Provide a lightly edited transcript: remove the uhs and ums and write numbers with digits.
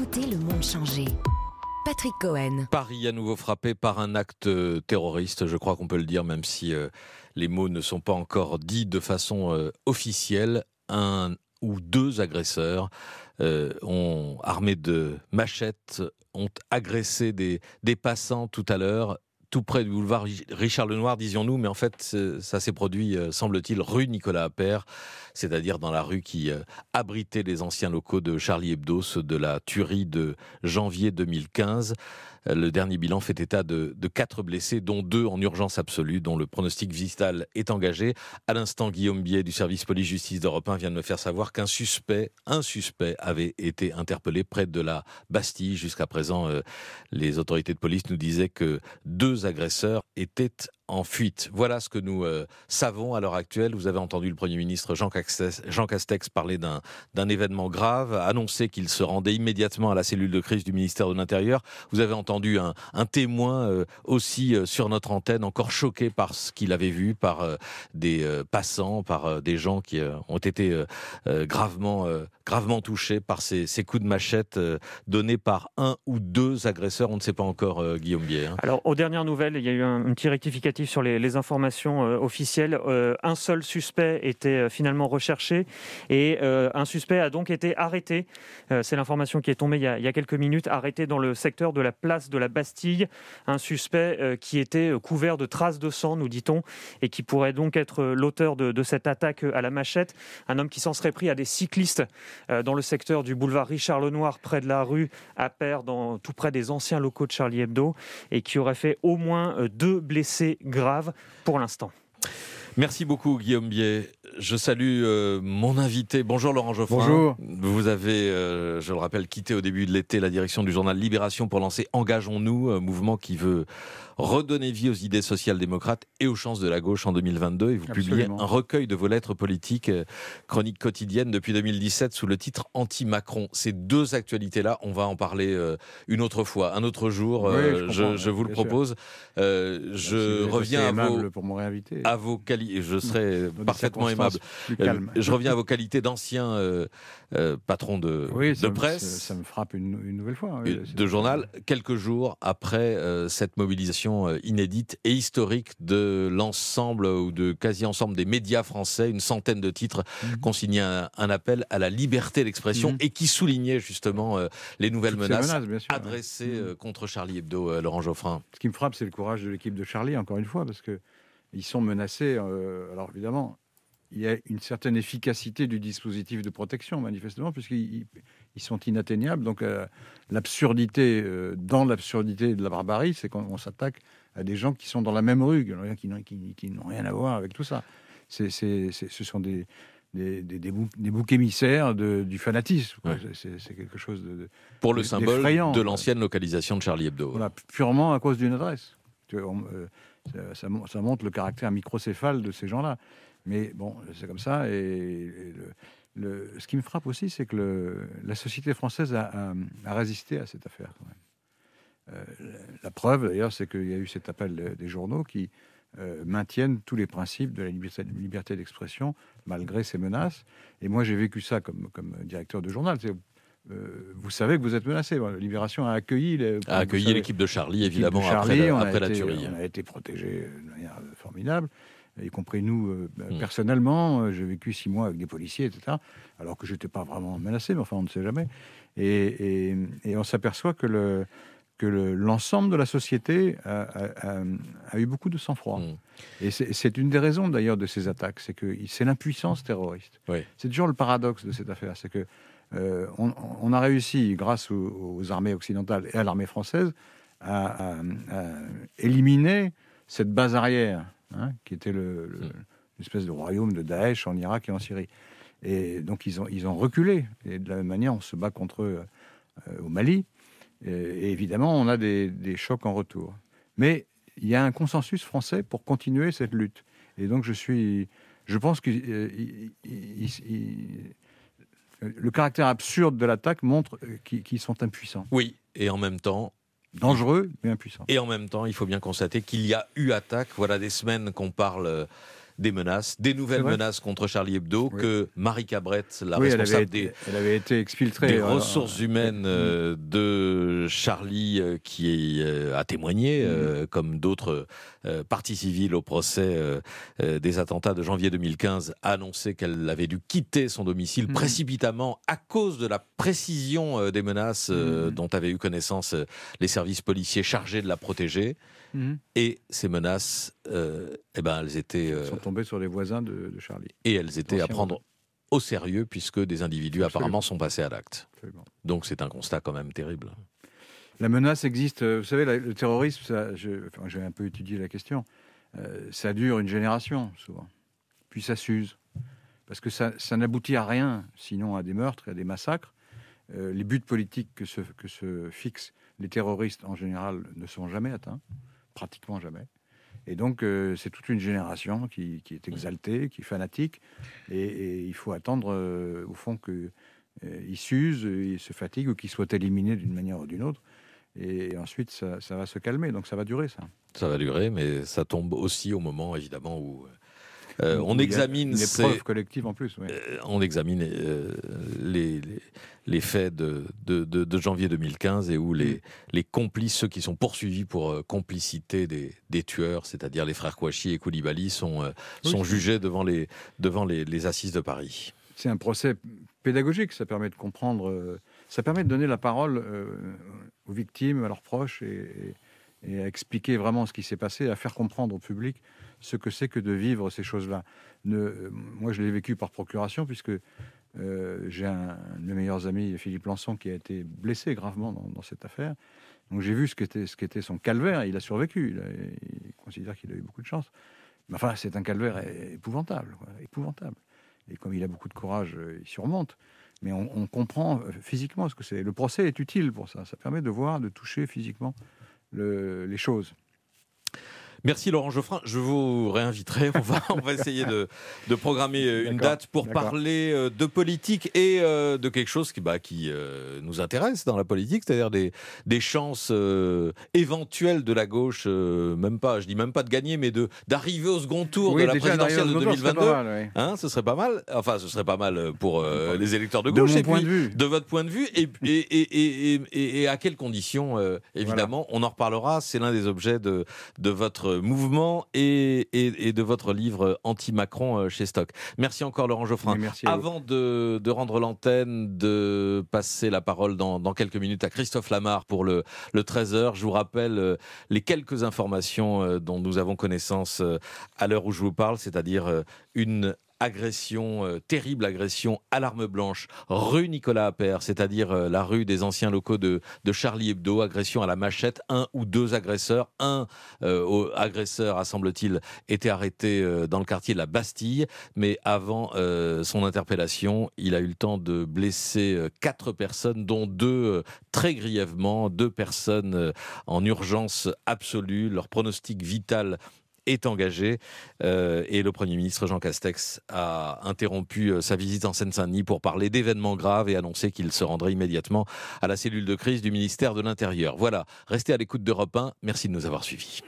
Écoutez le monde changer. Patrick Cohen. Paris à nouveau frappé par un acte terroriste, je crois qu'on peut le dire, même si les mots ne sont pas encore dits de façon officielle. Un ou deux agresseurs armés de machettes ont agressé des passants tout à l'heure, tout près du boulevard Richard Lenoir, disions-nous, mais en fait, ça s'est produit, semble-t-il, rue Nicolas Appert, c'est-à-dire dans la rue qui abritait les anciens locaux de Charlie Hebdo, ceux de la tuerie de janvier 2015. Le dernier bilan fait état de 4 blessés, dont 2 en urgence absolue, dont le pronostic vital est engagé. À l'instant, Guillaume Biet du service police-justice d'Europe 1 vient de me faire savoir qu'un suspect avait été interpellé près de la Bastille. Jusqu'à présent, les autorités de police nous disaient que 2 agresseurs étaient en fuite. Voilà ce que nous savons à l'heure actuelle. Vous avez entendu le Premier ministre Jean Castex parler d'un événement grave, annoncer qu'il se rendait immédiatement à la cellule de crise du ministère de l'Intérieur. Vous avez entendu un témoin aussi sur notre antenne, encore choqué par ce qu'il avait vu, par des passants, par des gens qui ont été gravement touchés par ces coups de machette donnés par 1 ou 2 agresseurs. On ne sait pas encore, Guillaume Biet. Alors, aux dernières nouvelles, il y a eu un petit rectificatif sur les informations officielles. Un seul suspect était finalement recherché et un suspect a donc été arrêté. C'est l'information qui est tombée il y a quelques minutes, arrêté dans le secteur de la place de la Bastille. Un suspect qui était couvert de traces de sang, nous dit-on, et qui pourrait donc être l'auteur de cette attaque à la machette. Un homme qui s'en serait pris à des cyclistes dans le secteur du boulevard Richard Lenoir, près de la rue Appert, tout près des anciens locaux de Charlie Hebdo, et qui aurait fait au moins 2 blessés graves pour l'instant. Merci beaucoup Guillaume Biet. Je salue mon invité. Bonjour Laurent Geoffrin. Bonjour. Vous avez, je le rappelle, quitté au début de l'été la direction du journal Libération pour lancer Engageons-nous, un mouvement qui veut redonner vie aux idées social-démocrates et aux chances de la gauche en 2022. Et vous publiez un recueil de vos lettres politiques, chroniques quotidiennes depuis 2017 sous le titre Anti-Macron. Ces 2 actualités-là, on va en parler une autre fois, un autre jour. Oui, je vous le propose. Je reviens à vos qualités. Je serai parfaitement aimable. Je reviens à vos qualités d'ancien patron de presse. Ça me frappe une nouvelle fois. De journal, quelques jours après cette mobilisation inédite et historique de l'ensemble ou de quasi-ensemble des médias français, une centaine de titres consignaient un appel à la liberté d'expression et qui soulignaient justement les nouvelles menaces adressées contre Charlie Hebdo, Laurent Geoffrin. Ce qui me frappe, c'est le courage de l'équipe de Charlie, encore une fois, parce qu'ils sont menacés. Alors évidemment, il y a une certaine efficacité du dispositif de protection, manifestement, puisqu'ils sont inatteignables. Donc l'absurdité, dans l'absurdité de la barbarie, c'est qu'on s'attaque à des gens qui sont dans la même rue, qui n'ont rien à voir avec tout ça. Ce sont des boucs émissaires du fanatisme. Ouais. C'est quelque chose pour le symbole de l'ancienne localisation de Charlie Hebdo. Voilà, purement à cause d'une adresse. Ça montre le caractère microcéphale de ces gens-là. Mais bon, c'est comme ça. Et ce qui me frappe aussi, c'est que la société française a résisté à cette affaire. Quand même. La preuve, d'ailleurs, c'est qu'il y a eu cet appel des journaux qui maintiennent tous les principes de la liberté d'expression, malgré ces menaces. Et moi, j'ai vécu ça comme directeur de journal. Vous savez que vous êtes menacé. Libération a accueilli l'équipe de Charlie, évidemment, après la tuerie. On a été protégés de manière formidable, y compris nous, personnellement. J'ai vécu 6 mois avec des policiers, etc., alors que je n'étais pas vraiment menacé, mais enfin, on ne sait jamais. Et on s'aperçoit que l'ensemble de la société a eu beaucoup de sang-froid. Et c'est une des raisons, d'ailleurs, de ces attaques. C'est l'impuissance terroriste. Oui. C'est toujours le paradoxe de cette affaire. C'est que on a réussi, grâce aux armées occidentales et à l'armée française, à éliminer cette base arrière, qui était l'espèce de royaume de Daesh en Irak et en Syrie. Et donc ils ont reculé. Et de la même manière, on se bat contre eux au Mali. Et évidemment, on a des chocs en retour. Mais il y a un consensus français pour continuer cette lutte. Et donc je pense que le caractère absurde de l'attaque montre qu'ils sont impuissants. Oui, et en même temps... Dangereux, mais impuissants. Et en même temps, il faut bien constater qu'il y a eu attaque. Voilà des semaines qu'on parle des menaces, des nouvelles menaces contre Charlie Hebdo, que Marie Cabrette, la responsable elle avait été exfiltrée des ressources humaines de Charlie, qui a témoigné, comme d'autres parties civiles au procès des attentats de janvier 2015, a annoncé qu'elle avait dû quitter son domicile précipitamment à cause de la précision des menaces dont avaient eu connaissance les services policiers chargés de la protéger. Et ces menaces, elles étaient... sont tombées sur les voisins de Charlie. Et elles étaient à prendre au sérieux, puisque des individus apparemment sont passés à l'acte. Donc c'est un constat quand même terrible. La menace existe. Vous savez, le terrorisme, j'ai un peu étudié la question, ça dure une génération, souvent. Puis ça s'use. Parce que ça n'aboutit à rien, sinon à des meurtres et à des massacres. Les buts politiques que se fixent les terroristes, en général, ne sont jamais atteints. Pratiquement jamais. Et donc, c'est toute une génération qui est exaltée, qui est fanatique. Et il faut attendre, au fond, qu'ils s'usent, ils se fatiguent ou qu'ils soient éliminés d'une manière ou d'une autre. Et ensuite, ça va se calmer. Donc, ça va durer, ça. Ça va durer, mais ça tombe aussi au moment, évidemment, où... on examine une épreuve collective en plus. Oui. On examine les faits de janvier 2015 et où les complices, ceux qui sont poursuivis pour complicité des tueurs, c'est-à-dire les frères Kouachi et Koulibaly, sont jugés devant les assises de Paris. C'est un procès pédagogique, ça permet de comprendre, ça permet de donner la parole aux victimes, à leurs proches et à expliquer vraiment ce qui s'est passé, à faire comprendre au public ce que c'est que de vivre ces choses-là. Moi, je l'ai vécu par procuration, puisque j'ai un de mes meilleurs amis, Philippe Lançon, qui a été blessé gravement dans cette affaire. Donc j'ai vu ce qu'était son calvaire, et il a survécu. Il considère qu'il a eu beaucoup de chance. Mais enfin, c'est un calvaire épouvantable, épouvantable. Et comme il a beaucoup de courage, il surmonte. Mais on comprend physiquement ce que c'est. Le procès est utile pour ça. Ça permet de voir, de toucher physiquement les choses. Merci Laurent Geoffrin, je vous réinviterai, on va essayer de programmer une date pour parler de politique et de quelque chose qui nous intéresse dans la politique, c'est-à-dire des chances éventuelles de la gauche, je dis même pas de gagner, mais d'arriver au second tour de la présidentielle de 2022. Ce serait pas mal, enfin ce serait pas mal pour les électeurs de gauche, de votre point de vue, et à quelles conditions, évidemment, on en reparlera, c'est l'un des objets de votre mouvement et de votre livre anti-Macron chez Stock. Merci encore Laurent Geoffrin. Avant de rendre l'antenne, de passer la parole dans quelques minutes à Christophe Lamar pour le 13h, je vous rappelle les quelques informations dont nous avons connaissance à l'heure où je vous parle, c'est-à-dire une terrible agression à l'arme blanche, rue Nicolas Appert, c'est-à-dire la rue des anciens locaux de Charlie Hebdo, agression à la machette, 1 ou 2 agresseurs. Un agresseur, semble-t-il, était arrêté dans le quartier de la Bastille, mais avant son interpellation, il a eu le temps de blesser 4 personnes, dont 2 très grièvement, 2 personnes en urgence absolue, leur pronostic vital est engagé et le Premier ministre Jean Castex a interrompu sa visite en Seine-Saint-Denis pour parler d'événements graves et annoncer qu'il se rendrait immédiatement à la cellule de crise du ministère de l'Intérieur. Voilà, restez à l'écoute d'Europe 1, merci de nous avoir suivis.